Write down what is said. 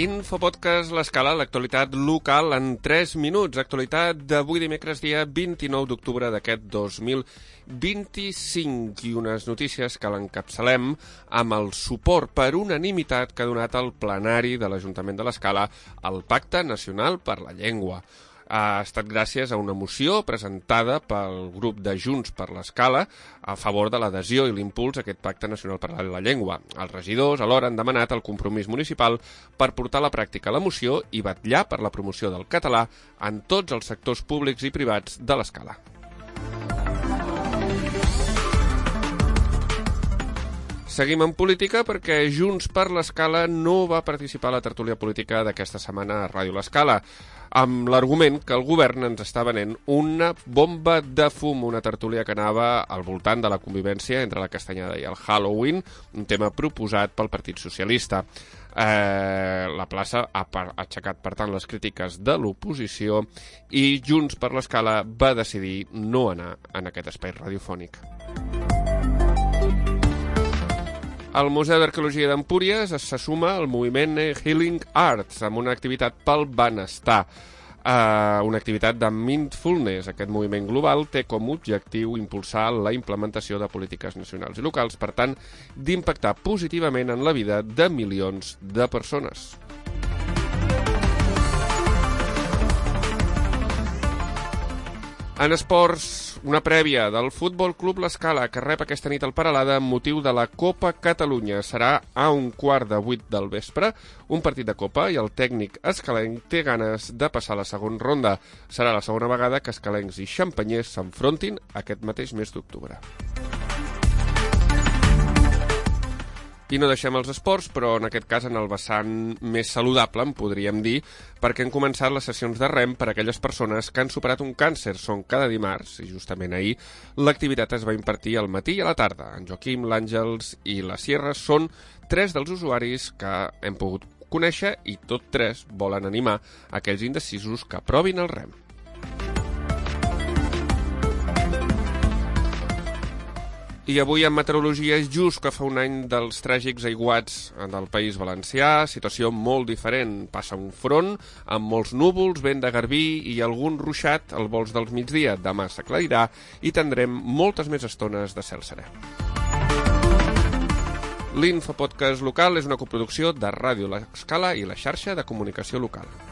Infopodcast l'Escala, l'actualitat local en 3 minuts. Actualitat d'avui dimecres, dia 29 d'octubre d'aquest 2025. I unes notícies que l'encapçalem amb el suport per unanimitat que ha donat el plenari de l'Ajuntament de l'Escala al Pacte Nacional per la Llengua. Ha estat gràcies a una moció presentada pel grup de Junts per l'Escala a favor de l'adhesió i l'impuls a aquest Pacte Nacional per la Llengua. Els regidors alhora han demanat el compromís municipal per portar a la pràctica la moció i vetllar per la promoció del català en tots els sectors públics i privats de l'Escala. Seguim en política perquè Junts per l'Escala no va participar a la tertúlia política d'aquesta setmana a Ràdio l'Escala, amb l'argument que el govern ens està venent una bomba de fum, una tertúlia que anava al voltant de la convivència entre la castanyada i el Halloween, un tema proposat pel Partit Socialista. La plaça ha aixecat, per tant, les crítiques de l'oposició i Junts per l'Escala va decidir no anar en aquest espai radiofònic. El Museu d'Arqueologia d'Empúries se suma al moviment Healing Arts amb una activitat pel benestar, una activitat de mindfulness. Aquest moviment global té com a objectiu impulsar la implementació de polítiques nacionals i locals, per tant, d'impactar positivament en la vida de milions de persones. En esports, una prèvia del Futbol Club l'Escala, que rep aquesta nit el Peralada amb motiu de la Copa Catalunya. Serà a 7:15 del vespre, un partit de Copa, i el tècnic escalenc té ganes de passar a la segona ronda. Serà la segona vegada que escalencs i xampanyers s'enfrontin aquest mateix mes d'octubre. I no deixem els esports, però en aquest cas en el vessant més saludable, en podríem dir, perquè han començat les sessions de rem per a aquelles persones que han superat un càncer. Són cada dimarts, i justament ahir, l'activitat es va impartir al matí i a la tarda. En Joaquim, l'Àngels i la Sierra són 3 dels usuaris que hem pogut conèixer i tot 3 volen animar aquells indecisos que provin el rem. I avui en meteorologia és just que fa un any dels tràgics aiguats del País Valencià, situació molt diferent. Passa un front amb molts núvols, vent de garbí i algun ruixat al vols del migdia. Demà s'aclarirà i tindrem moltes més estones de cel serè. L'Infopodcast local és una coproducció de Ràdio l'Escala i la xarxa de comunicació local.